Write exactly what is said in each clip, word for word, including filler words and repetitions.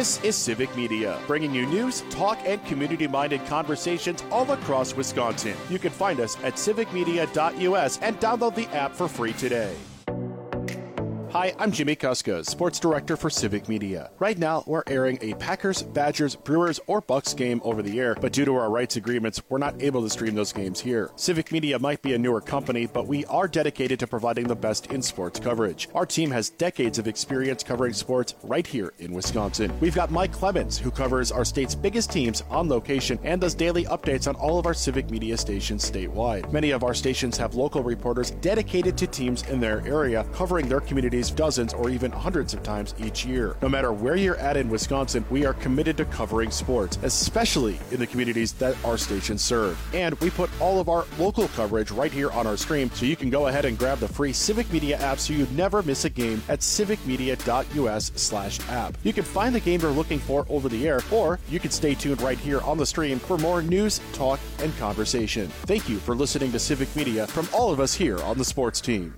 This is Civic Media, bringing you news, talk, and community-minded conversations all across Wisconsin. You can find us at civic media dot U S and download the app for free today. Hi, I'm Jimmy Kuska, Sports Director for Civic Media. Right now, we're airing a Packers, Badgers, Brewers, or Bucks game over the air, but due to our rights agreements, we're not able to stream those games here. Civic Media might be a newer company, but we are dedicated to providing the best in sports coverage. Our team has decades of experience covering sports right here in Wisconsin. We've got Mike Clemens, who covers our state's biggest teams on location and does daily updates on all of our Civic Media stations statewide. Many of our stations have local reporters dedicated to teams in their area, covering their communities dozens or even hundreds of times each year. No matter where you're at in Wisconsin, we are committed to covering sports, especially in the communities that our stations serve. And we put all of our local coverage right here on our stream, so you can go ahead and grab the free Civic Media app so you never miss a game at civic media dot U S slash app. You can find the game you're looking for over the air, or you can stay tuned right here on the stream for more news, talk, and conversation. Thank you for listening to Civic Media from all of us here on the sports team.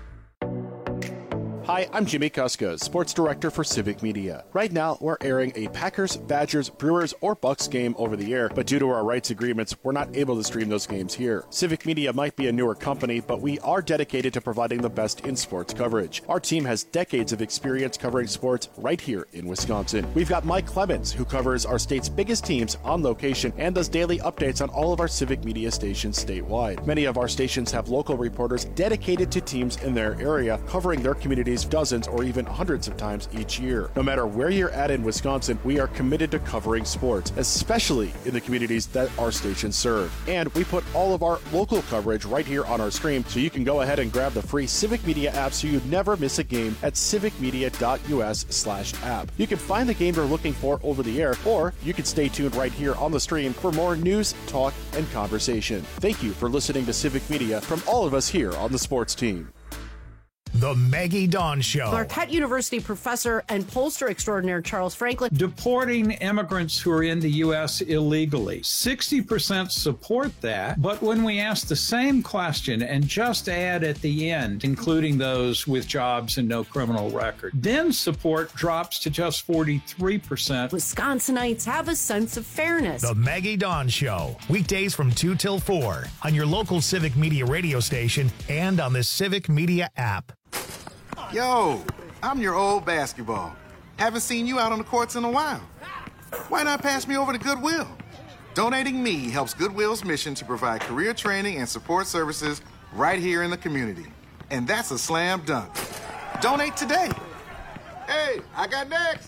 Hi, I'm Jimmy Kuska, Sports Director for Civic Media. Right now, we're airing a Packers, Badgers, Brewers, or Bucks game over the air, but due to our rights agreements, we're not able to stream those games here. Civic Media might be a newer company, but we are dedicated to providing the best in sports coverage. Our team has decades of experience covering sports right here in Wisconsin. We've got Mike Clemens, who covers our state's biggest teams on location and does daily updates on all of our Civic Media stations statewide. Many of our stations have local reporters dedicated to teams in their area, covering their communities dozens or even hundreds of times each year. No matter where you're at in Wisconsin, we are committed to covering sports, especially in the communities that our stations serve. And we put all of our local coverage right here on our stream, so you can go ahead and grab the free Civic Media app so you never miss a game at civic media dot U S slash app. You can find the game you're looking for over the air, or you can stay tuned right here on the stream for more news, talk, and conversation. Thank you for listening to Civic Media from all of us here on the sports team. The Maggie Dawn Show. Marquette University professor and pollster extraordinaire Charles Franklin. Deporting immigrants who are in the U S illegally. sixty percent support that, but when we ask the same question and just add at the end, including those with jobs and no criminal record, then support drops to just forty-three percent. Wisconsinites have a sense of fairness. The Maggie Dawn Show. Weekdays from two till four on your local Civic Media radio station and on the Civic Media app. Yo, I'm your old basketball. Haven't seen you out on the courts in a while. Why not pass me over to Goodwill? Donating me helps Goodwill's mission to provide career training and support services right here in the community. And that's a slam dunk. Donate today. Hey, I got next.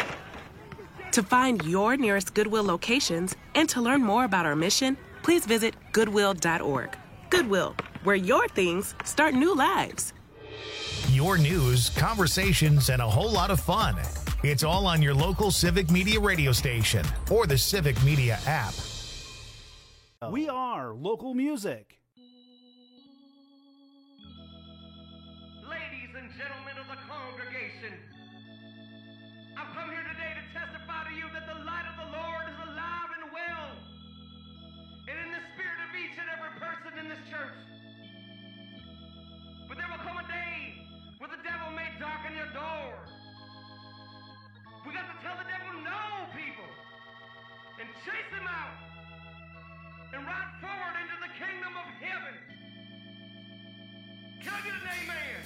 To find your nearest Goodwill locations and to learn more about our mission, please visit goodwill dot org. Goodwill, where your things start new lives. Your news, conversations, and a whole lot of fun. It's all on your local Civic Media radio station or the Civic Media app. We are local music. Ladies and gentlemen of the congregation, I've come here today to testify to you that the light of the Lord is alive and well, and in the spirit of each and every person in this church. But there will come a day where the devil may darken your door. We got to tell the devil no, people, and chase him out and ride forward into the kingdom of heaven. Can I get an amen?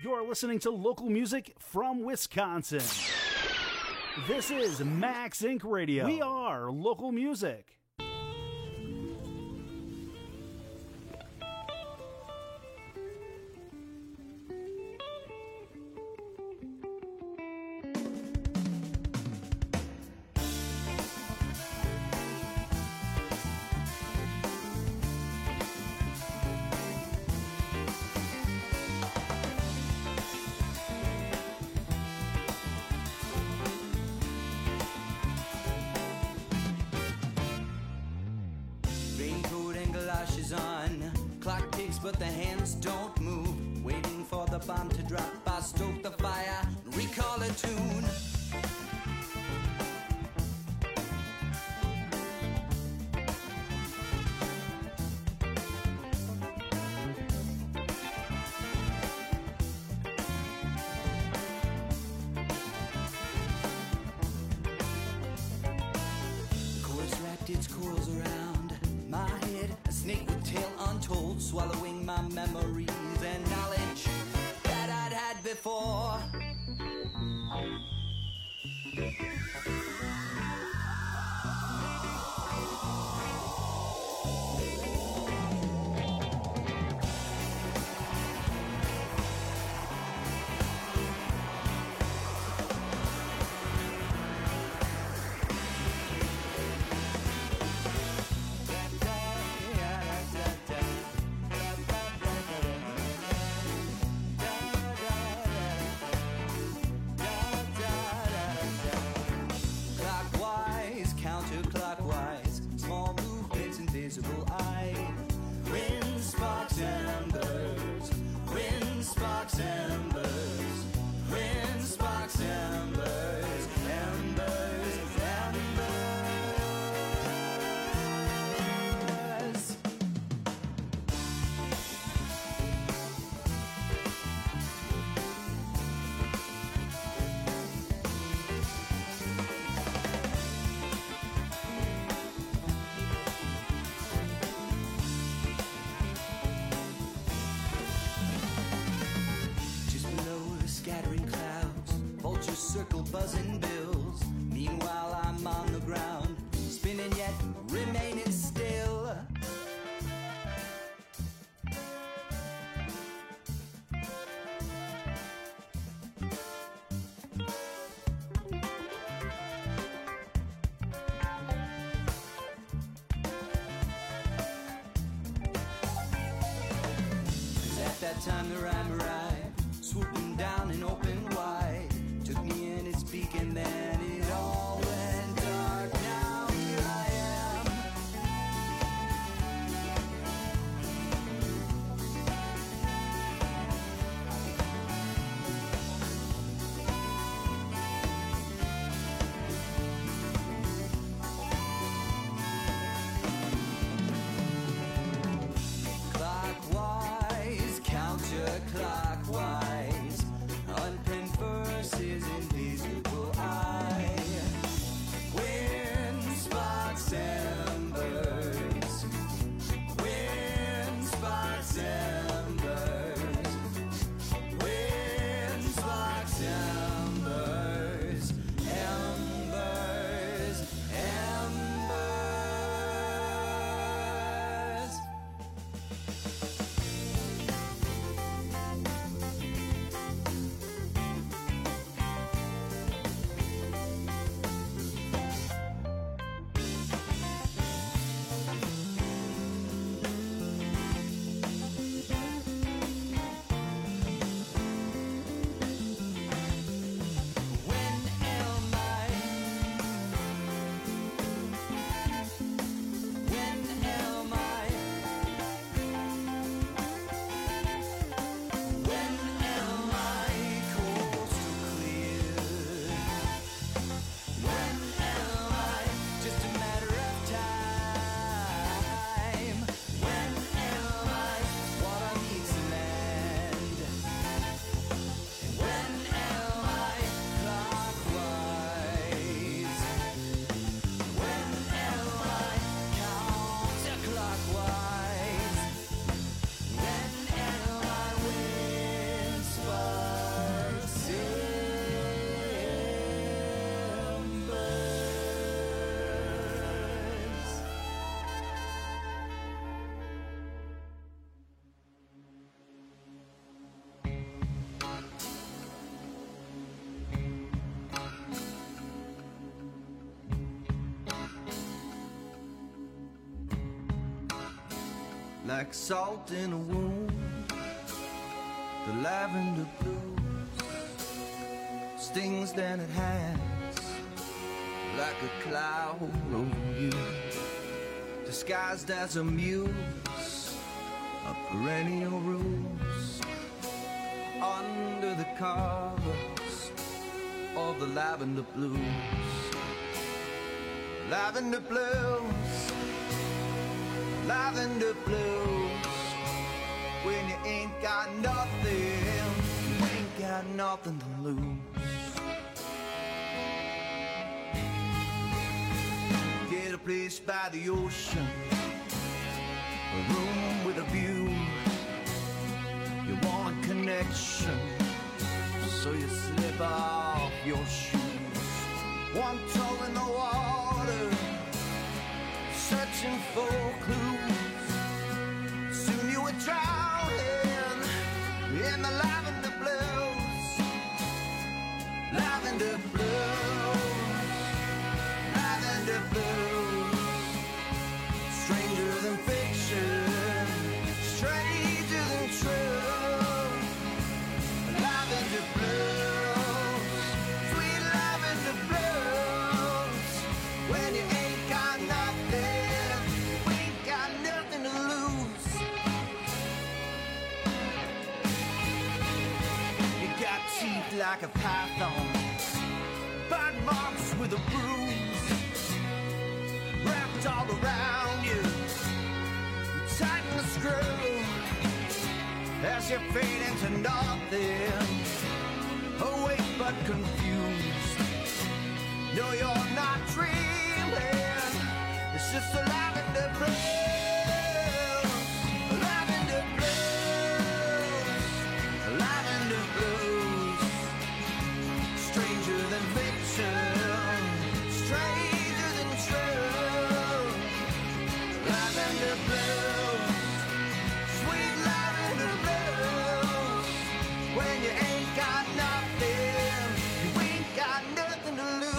You're listening to local music from Wisconsin. This is Max Incorporated. Radio. We are local music. But the hands don't move. Waiting for the bomb to drop, I stoke the fire, recall a tune. The chorus wrapped its coils around my head, a snake with tail untold, swallowing my memories and knowledge that I'd had before. Buzzing bills. Meanwhile, I'm on the ground, spinning yet remaining still. At that time, the rhyme arrived, swooping down and open wide. Took me in its beak and then it all went dark. Now here I am. Clockwise, counterclockwise, unpenned verses invisible eye. Wind spots embers. Wind spots embers. Wind spots embers. Embers. Embers. like salt in a wound. The lavender blues stings than it has, like a cloud over you, disguised as a muse of perennial rose, under the covers of the lavender blues. Lavender blues, lavender blues. When you ain't got nothing, you ain't got nothing to lose. Get a place by the ocean, a room with a view. You want a connection, so you slip off your shoes. One toe in the water, searching for clues. Soon you would drown in the lavender blues. Lavender blues, lavender blues. Stranger than fiction, stranger than true. Lavender blues, sweet lavender blues. When you ain't got nothing, you ain't got nothing to lose. You got teeth like a python, bite marks with a bruise, wrapped all around you. Tighten the screw as you fade into nothing, awake but confused. No, you're not dreaming, it's just a lavender blues. Lavender blues, lavender blues. Stranger than fiction, stranger than true. Lavender blues, sweet lavender blues. When you ain't got nothing, you ain't got nothing to lose.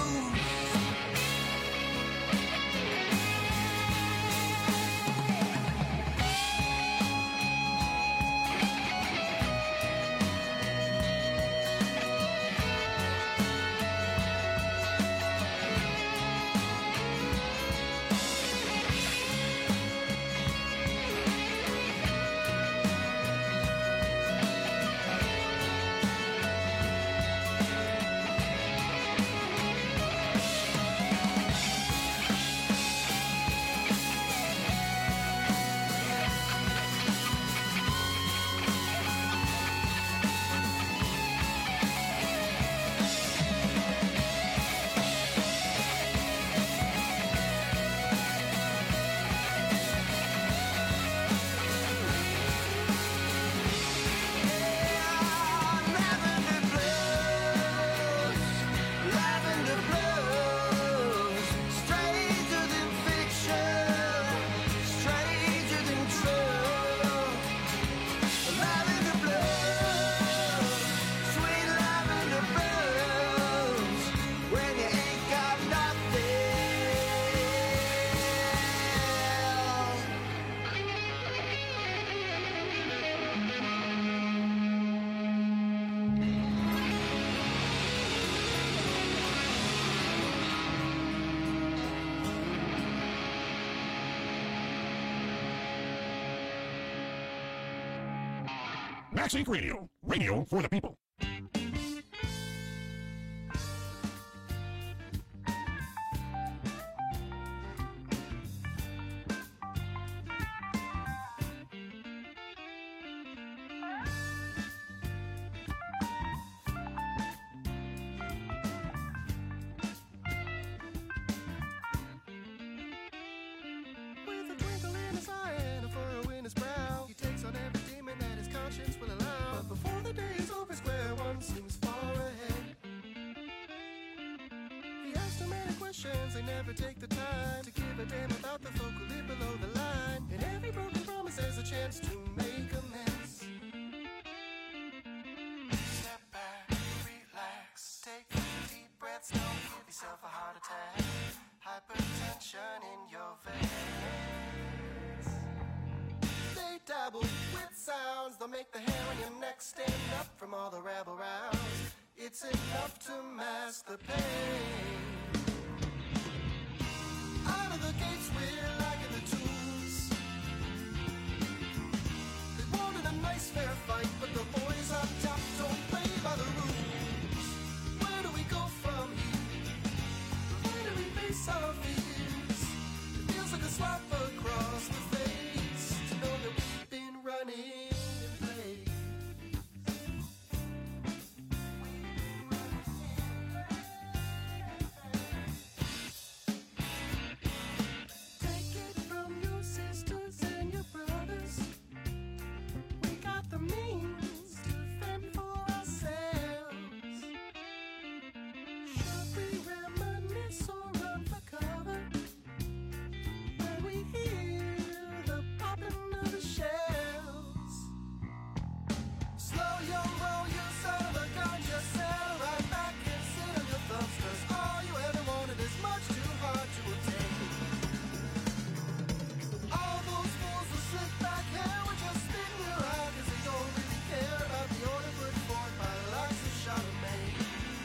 Max Inc Radio, radio for the people. They never take the time to give a damn about the folk who live below the line. And every broken promise there's a chance to make amends. Step back, relax, take deep breaths, don't give yourself a heart attack. Hypertension in your veins. up from all the rabble rouse. It's enough to mask the pain. Out of the gates we're lacking the tools. They wanted a nice fair fight, but the boys on top don't play by the rules. Where do we go from here? Where do we face our fears? It feels like a slap across the face to know that we've been running in place. Take it from your sisters and your brothers. We got the means to fend for ourselves. Should we reminisce or run for cover when we hear the popping of the shells? Slow your roll, you son of a gun, just settle right back and sit on your thumbs, 'cause all you ever wanted is much too hard to obtain. All those fools with slick back hair were just spitting your eye, 'cause they don't really care about the order put forth by the likes of Charlemagne.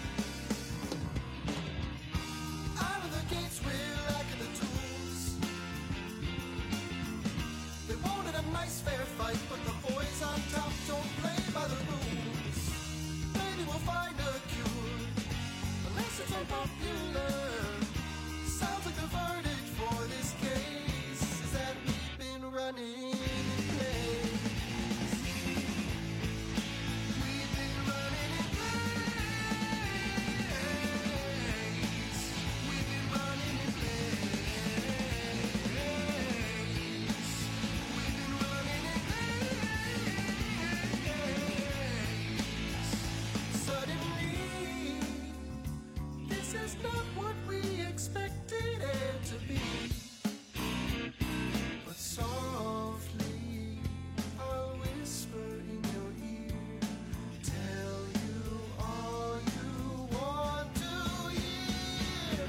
Out of the gates we're lacking the tools. They wanted a nice fair fight, but the boys on top don't play by the rules. Maybe we'll find a cure, unless it's unpopular. Sounds like the verdict for this case is that we've been running in place. We've been running in place. We've been running in place. We've been running in place. Suddenly, this is not what we expected it to be. But softly, I'll whisper in your ear, tell you all you want to hear.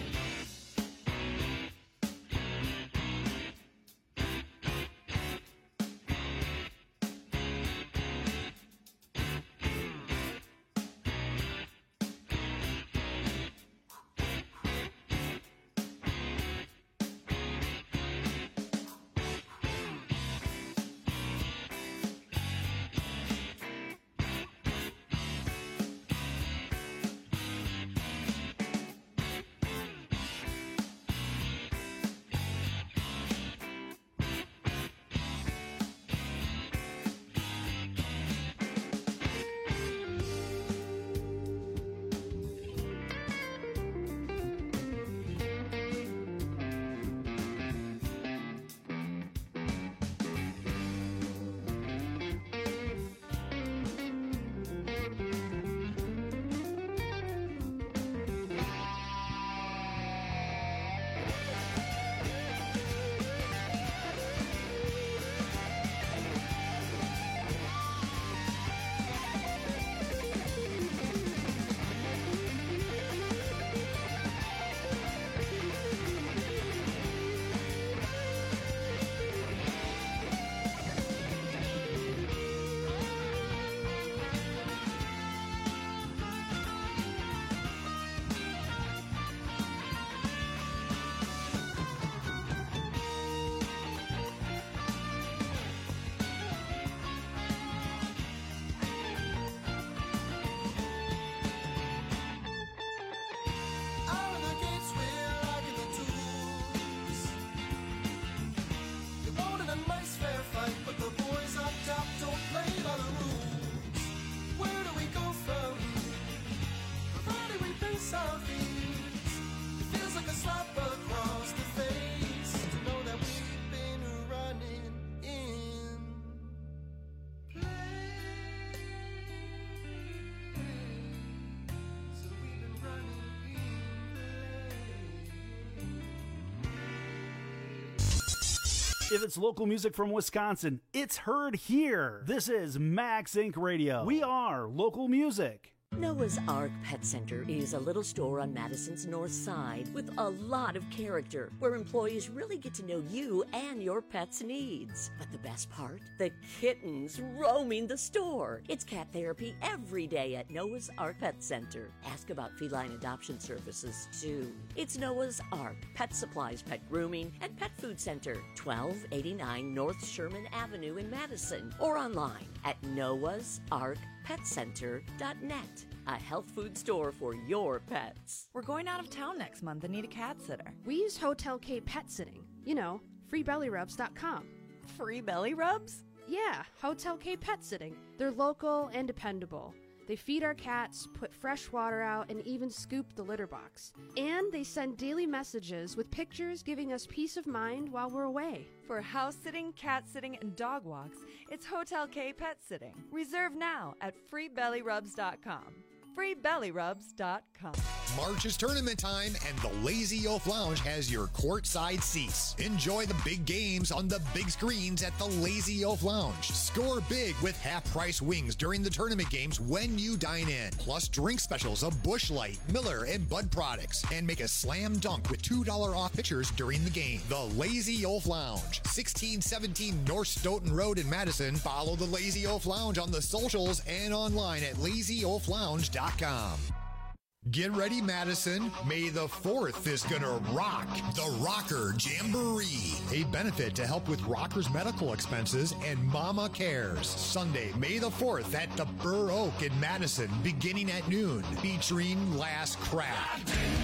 Out of the gates we're lacking the tools. They wanted a nice fair fight, but the boys on top don't play by the rules. Where do we go from here? Provided we face our fears. It feels like a slap across the face to know that we've been running in place. So we've been running If it's local music from Wisconsin, it's heard here. This is Max Inc Radio. We are local music. Noah's Ark Pet Center is a little store on Madison's north side with a lot of character, where employees really get to know you and your pet's needs. But the best part? The kittens roaming the store. It's cat therapy every day at Noah's Ark Pet Center. Ask about feline adoption services, too. It's Noah's Ark Pet Supplies, Pet Grooming, and Pet Food Center, twelve eighty-nine North Sherman Avenue in Madison, or online at noahs ark pet center dot net. A health food store for your pets. We're going out of town next month and need a cat sitter. We use Hotel K Pet Sitting. You know, free belly rubs dot com. Free belly rubs? Yeah, Hotel K Pet Sitting. They're local and dependable. They feed our cats, put fresh water out, and even scoop the litter box. And they send daily messages with pictures giving us peace of mind while we're away. For house sitting, cat sitting, and dog walks, it's Hotel K Pet Sitting. Reserve now at free belly rubs dot com. free belly rubs dot com. March is tournament time, and the Lazy Oaf Lounge has your courtside seats. Enjoy the big games on the big screens at the Lazy Oaf Lounge. Score big with half-price wings during the tournament games when you dine in. Plus drink specials of Busch Light, Miller, and Bud products. And make a slam dunk with two dollars off pitchers during the game. The Lazy Oaf Lounge, sixteen seventeen North Stoughton Road in Madison. Follow the Lazy Oaf Lounge on the socials and online at lazy oaf lounge dot com. Get ready, Madison. May the fourth is gonna rock the Rocker Jamboree, a benefit to help with rockers' medical expenses and Mama Cares. Sunday, May the fourth at the Burr Oak in Madison, beginning at noon, featuring Last Craft,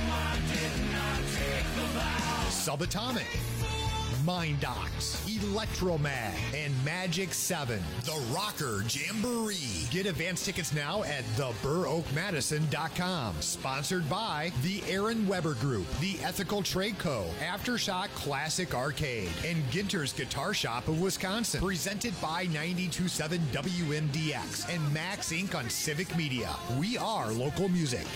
Subatomic, Mind Docs, Electromag, and Magic seven. The Rocker Jamboree. Get advance tickets now at the burr oak madison dot com. Sponsored by the Aaron Weber Group, the Ethical Trade Co., Aftershock Classic Arcade, and Ginter's Guitar Shop of Wisconsin. Presented by ninety-two point seven W M D X and Max Incorporated on Civic Media. We are local music.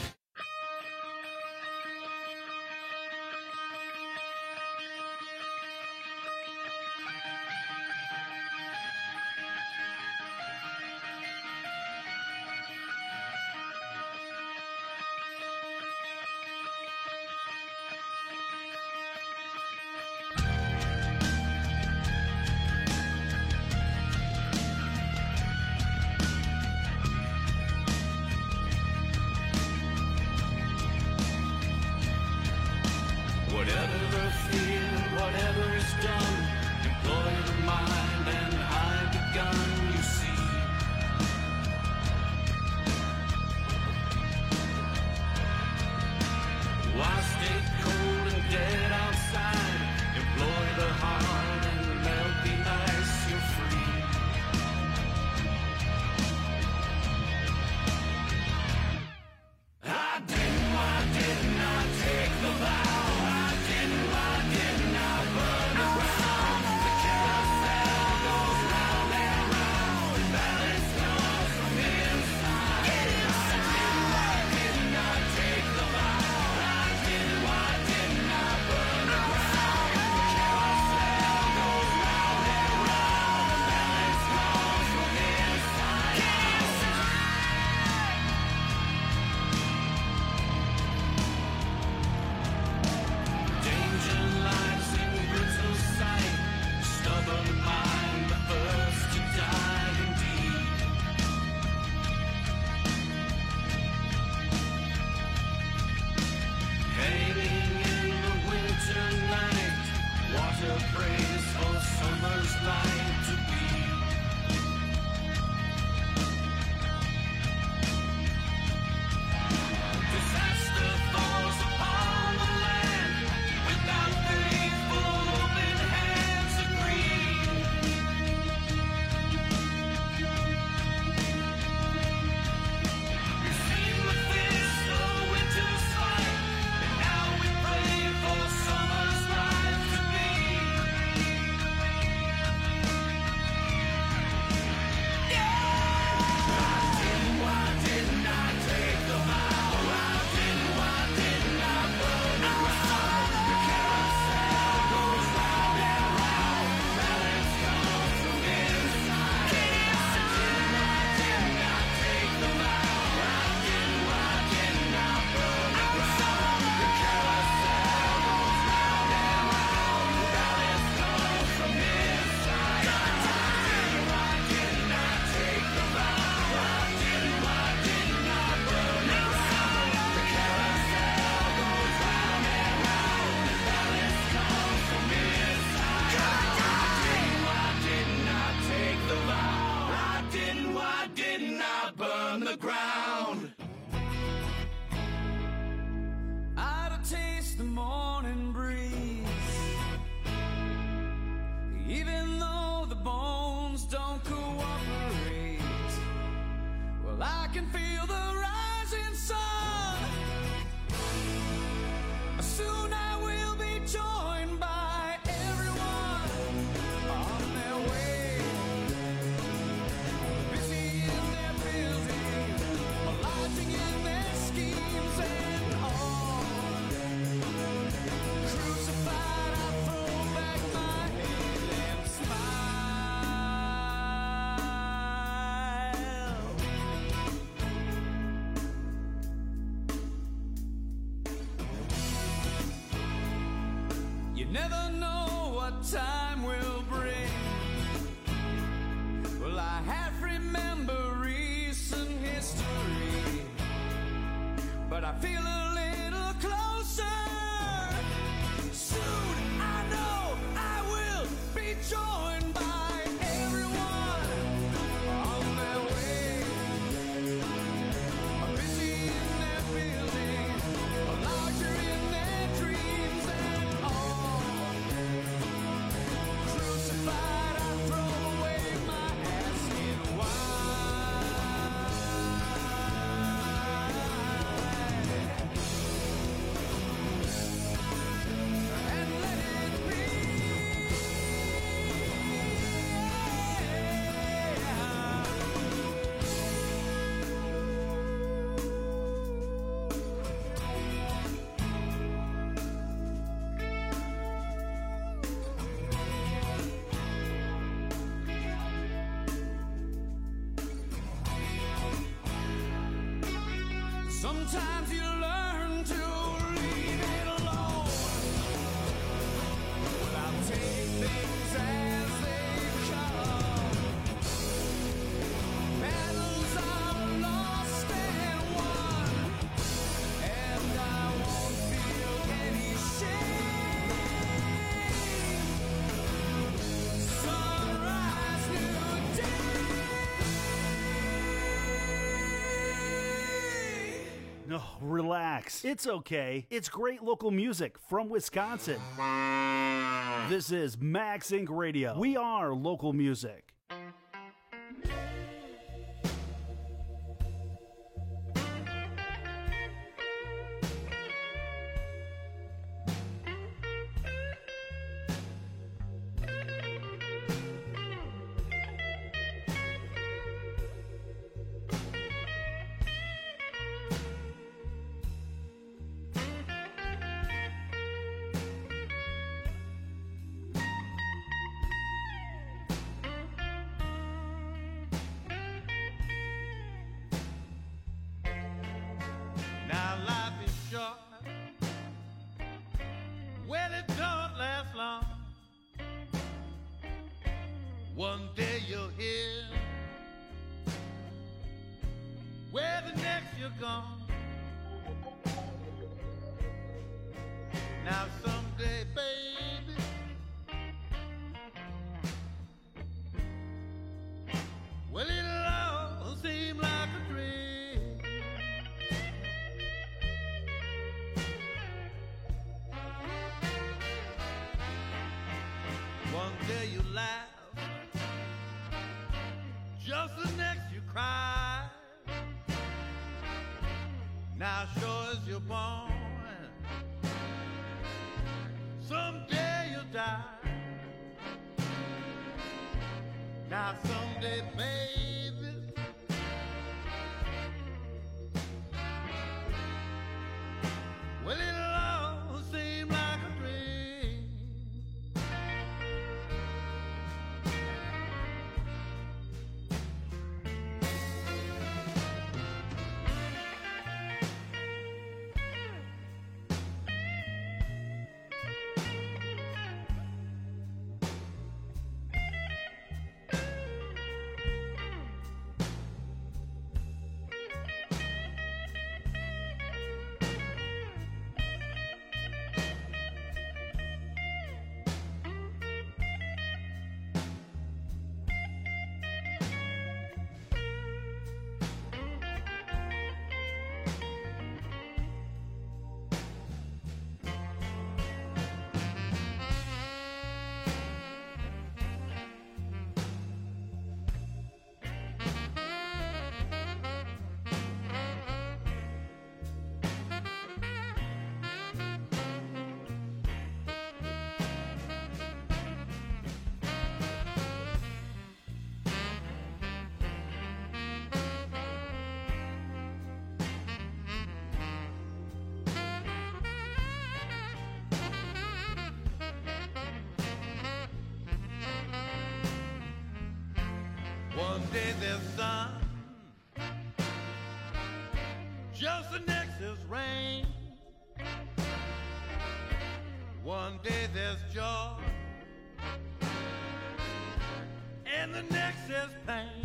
can feel the rising sun. Soon I will be joined by everyone on their way, busy in their buildings, lodging in their schemes and all. Crucified, I throw back my head and smile. You never know what time will bring. Well, I half remember recent history, but I feel a little closer. Soon I know I will be joined by everyone on their way, busy in their building, larger in their dreams and all. Crucified, I throw away my asking why. And let it be. Sometimes you learn to leave it alone. Well, I'll take things as they come. Battles are lost and won, and I won't feel any shame. Sunrise, new day. No, relax. It's okay. It's great local music from Wisconsin. This is Max Inc Radio. We are local music. Now life is short. Well, it don't last long. One day you're here, where the next you're gone. Now someday, baby, well, it'll all seem like a dream. One day you laugh, just the next you cry. Now sure as you're born, someday you'll die. Now someday, baby, well, it'll all seem like a dream. One day there's sun, just the next is rain. One day there's joy, and the next is pain.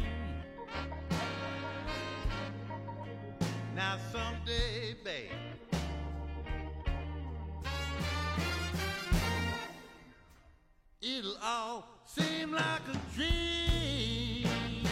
Now someday, babe, it'll all seem like a dream.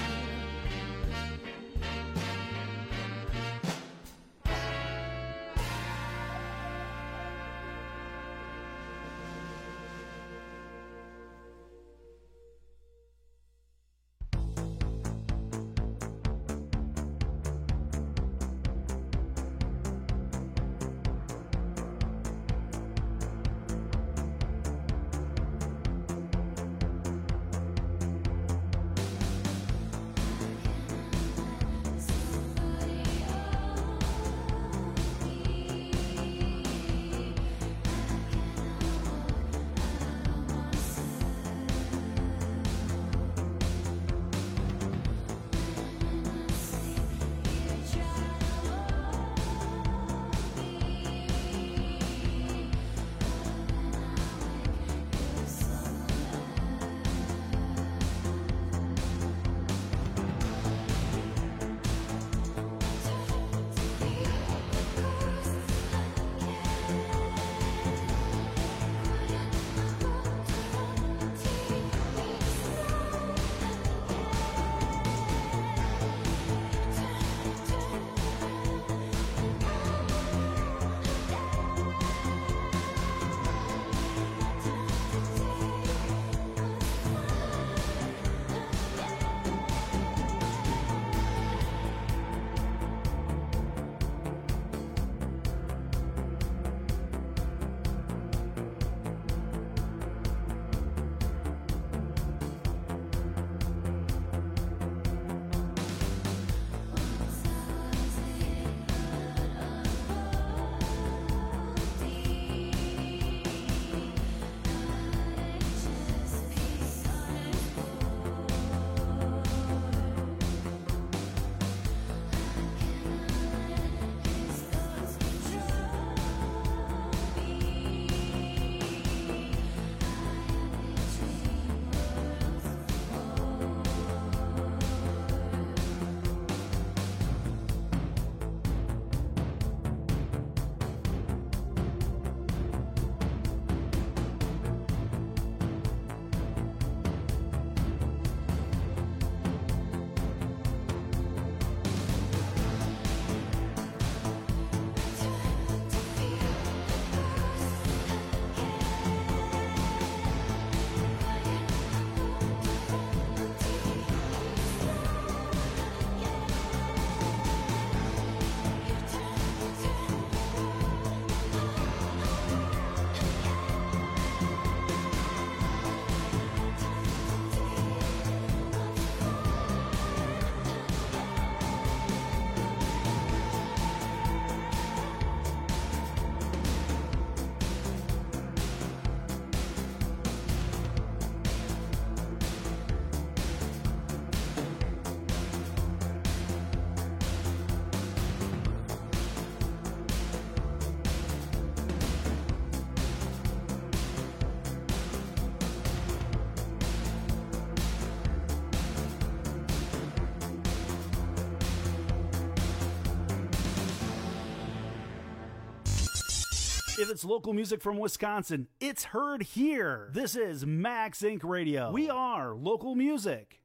If it's local music from Wisconsin, it's heard here. This is Max Inc Radio. We are local music.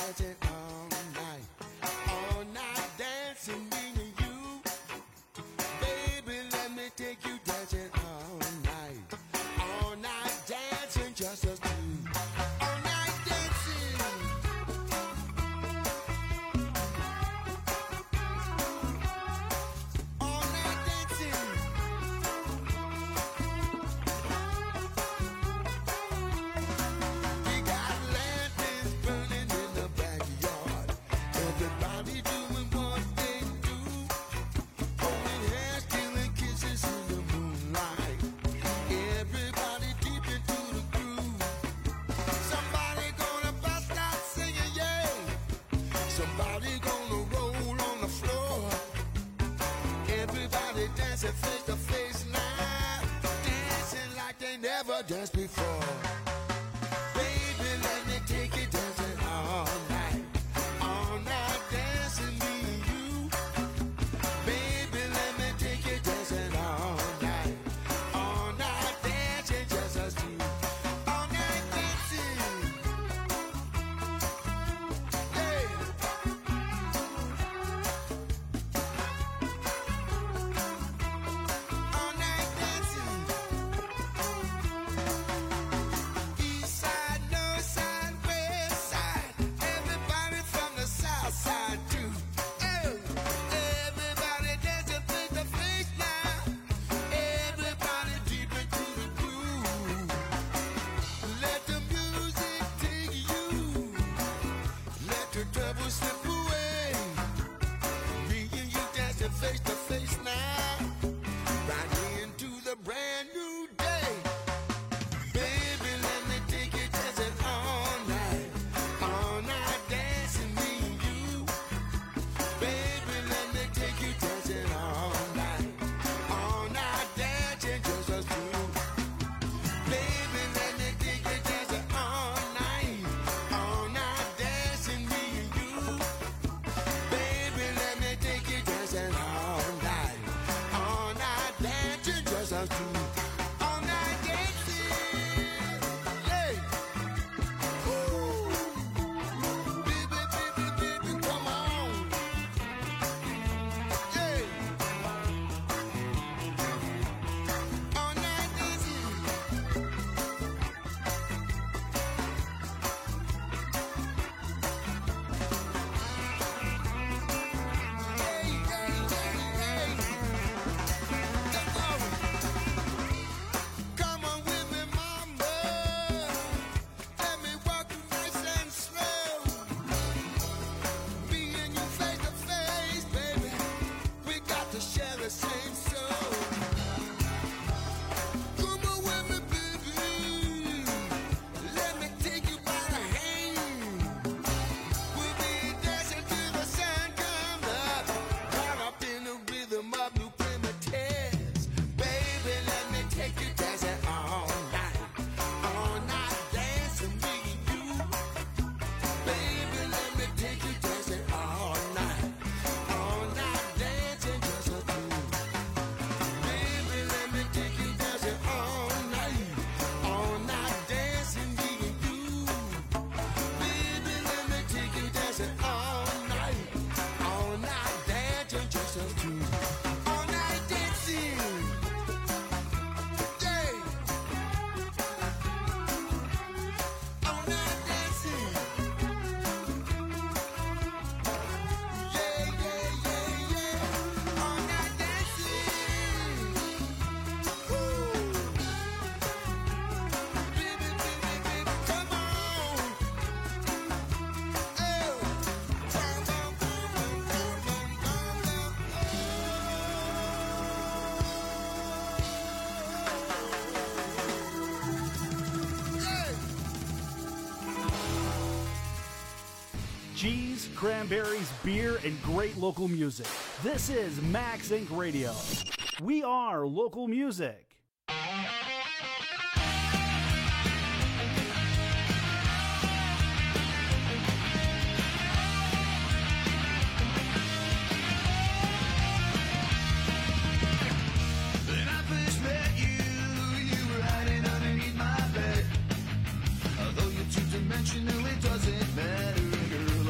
dancing all night. All night dancing, me and you. Baby, let me take you dancing all night. All night dancing, just us two. All night dancing. All night dancing. We got lanterns burning in the backyard. Everybody doing what they do. Holding hands, stealing kisses in the moonlight. Everybody deep into the groove. Somebody gonna bust out singing, yeah. Somebody gonna roll on the floor. Everybody dancing face to face now. Dancing like they never danced before. Baby, let me take you dancing all night. All night dancing, me and you. Baby, let me take you dancing all night. All night dancing, just us two. All night dancing. Hey. All night dancing. East side, north side, west side. Everybody from the south side too. Oh, everybody dancing face to face now. Everybody deep into the groove. Let the music take you. Let the trouble slip away. Me and you dancing face to face now. Right into the brand new day. Baby, let me take you dancing all night. All night dancing, me and you. Baby, let me take you dancing all night. All night dancing, just us two. Baby, let me take you dancing all night. All night dancing, me and you. Baby, let me take you dancing all night. All night dancing, just us two. All night dancing. Hey. Woo. Baby, baby, baby, come on. Hey. All night dancing. Hey, hey, hey, hey. Come on. Come on with me, mama. Let me walk you nice and slow. Me and you face to face, baby. We got to share the same soul. Come on with me, baby. Let me take you by the hand. We'll be dancing till the sun comes up. Caught up in the rhythm of new primitives. Baby, let me take you dancing all night. All night dancing, me and you. Baby, let me take you dancing all night. All night dancing, just us two. Baby, let me take you dancing all night. All night dancing, me and you. Baby, let me take you dancing all night. All night dancing, just us two. All night dancing. Yeah. All night dancing. Yeah, yeah, yeah, yeah. All night dancing. Woo. Baby, baby, baby, come on. Oh. Bum, bum, bum, bum, bum, bum, bum. Hey. Cheese, cranberries, beer, and great local music. This is Max Inc Radio. We are local music. When I first met you, you were hiding underneath my bed. Although you're two-dimensional, it doesn't matter, girl.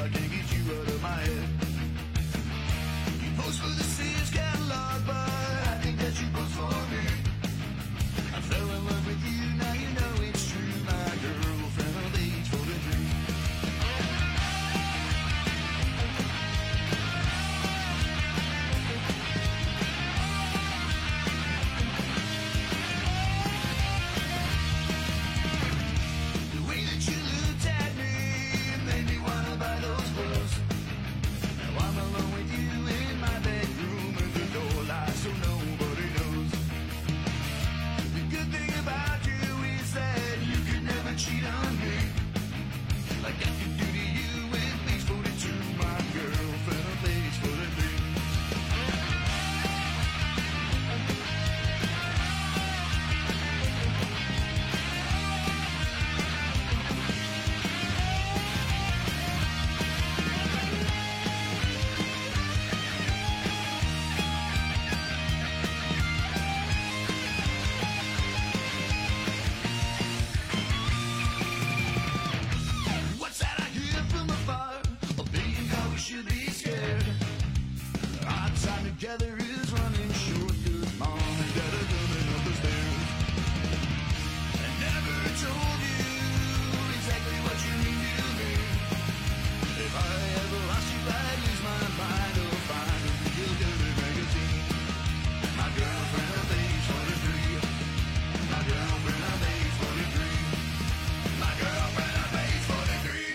together is running short. Good mom, gotta coming up the stairs. I never told you exactly what you mean to me. If I ever lost you, I'd lose my mind. Oh, find a real good magazine. My girlfriend, her age twenty-three. My girlfriend, her age twenty-three. My girlfriend, her age twenty-three.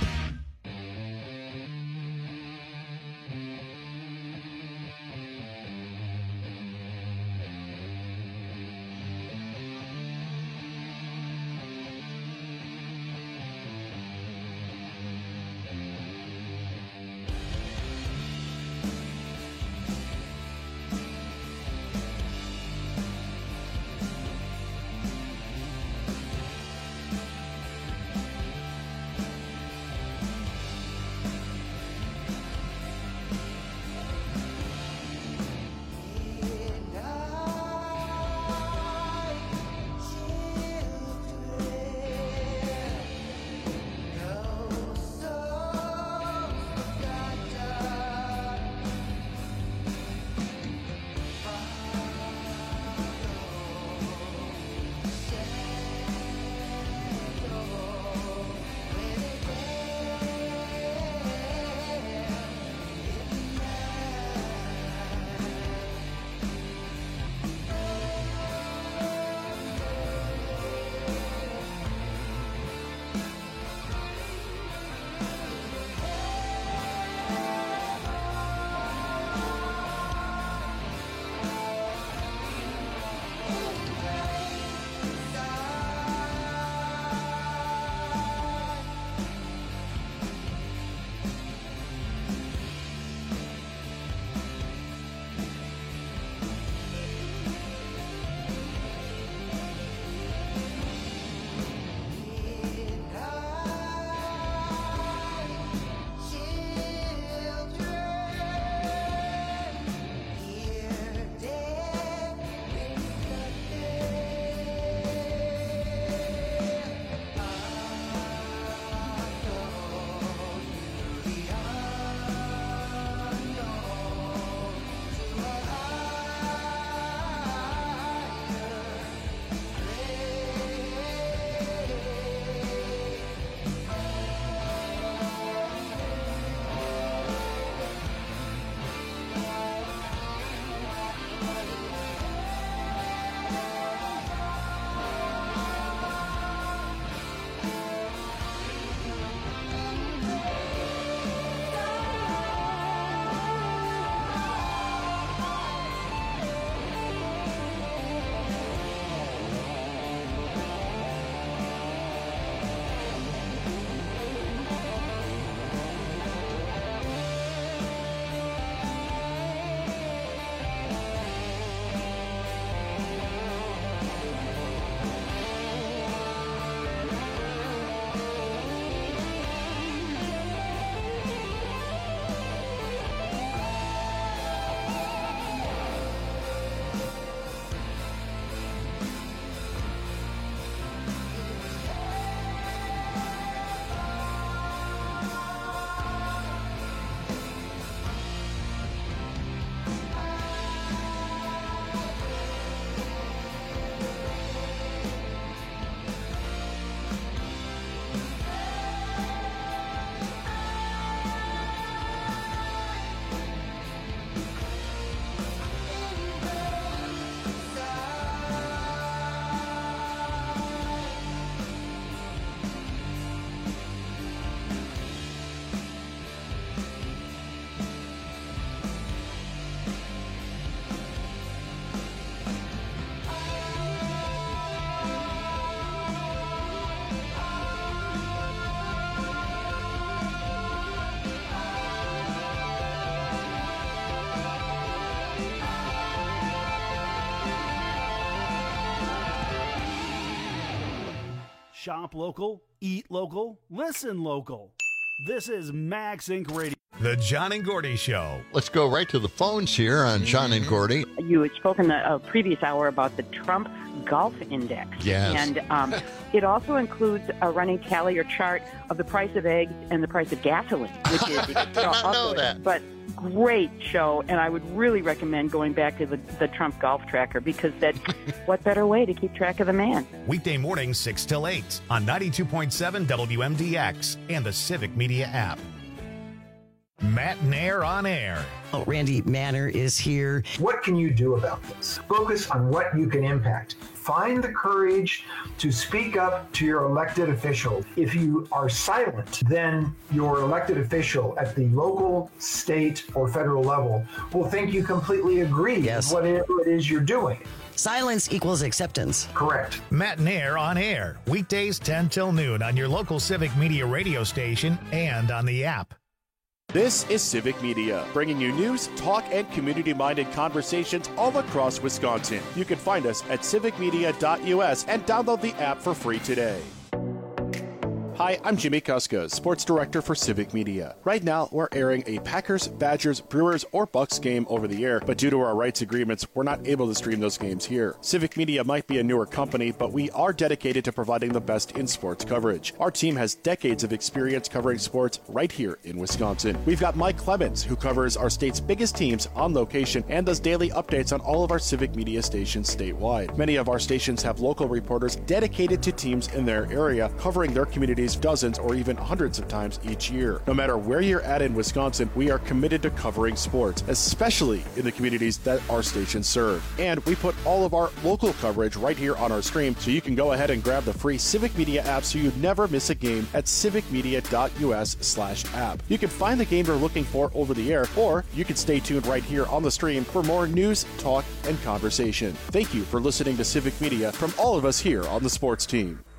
Shop local, eat local, listen local. This is Max Incorporated. Radio. The John and Gordy Show. Let's go right to the phones here on John and Gordy. You had spoken the uh, previous hour about the Trump Golf Index. Yes. And um, it also includes a running tally or chart of the price of eggs and the price of gasoline, which is I did not know that. But great show, and I would really recommend going back to the, the Trump Golf Tracker, because that what better way to keep track of the man? Weekday mornings six till eight on ninety-two point seven W M D X and the Civic Media app. Matt Nair on air. Oh, Randy Manner is here. What can you do about this? Focus on what you can impact. Find the courage to speak up to your elected official. If you are silent, then your elected official at the local, state, or federal level will think you completely agree yes. with whatever it is you're doing. Silence equals acceptance. Correct. Matt Nair on air. Weekdays ten till noon on your local Civic Media radio station and on the app. This is Civic Media, bringing you news, talk, and community-minded conversations all across Wisconsin. You can find us at civic media dot U S and download the app for free today. Hi, I'm Jimmy Kuska, Sports Director for Civic Media. Right now, we're airing a Packers, Badgers, Brewers, or Bucks game over the air, but due to our rights agreements, we're not able to stream those games here. Civic Media might be a newer company, but we are dedicated to providing the best in sports coverage. Our team has decades of experience covering sports right here in Wisconsin. We've got Mike Clemens, who covers our state's biggest teams on location and does daily updates on all of our Civic Media stations statewide. Many of our stations have local reporters dedicated to teams in their area, covering their communities dozens or even hundreds of times each year. No matter where you're at in Wisconsin, we are committed to covering sports, especially in the communities that our stations serve. And we put all of our local coverage right here on our stream, so you can go ahead and grab the free Civic Media app so you never miss a game at civic media dot U S slash app. You can find the game you're looking for over the air, or you can stay tuned right here on the stream for more news, talk, and conversation. Thank you for listening to Civic Media from all of us here on the sports team.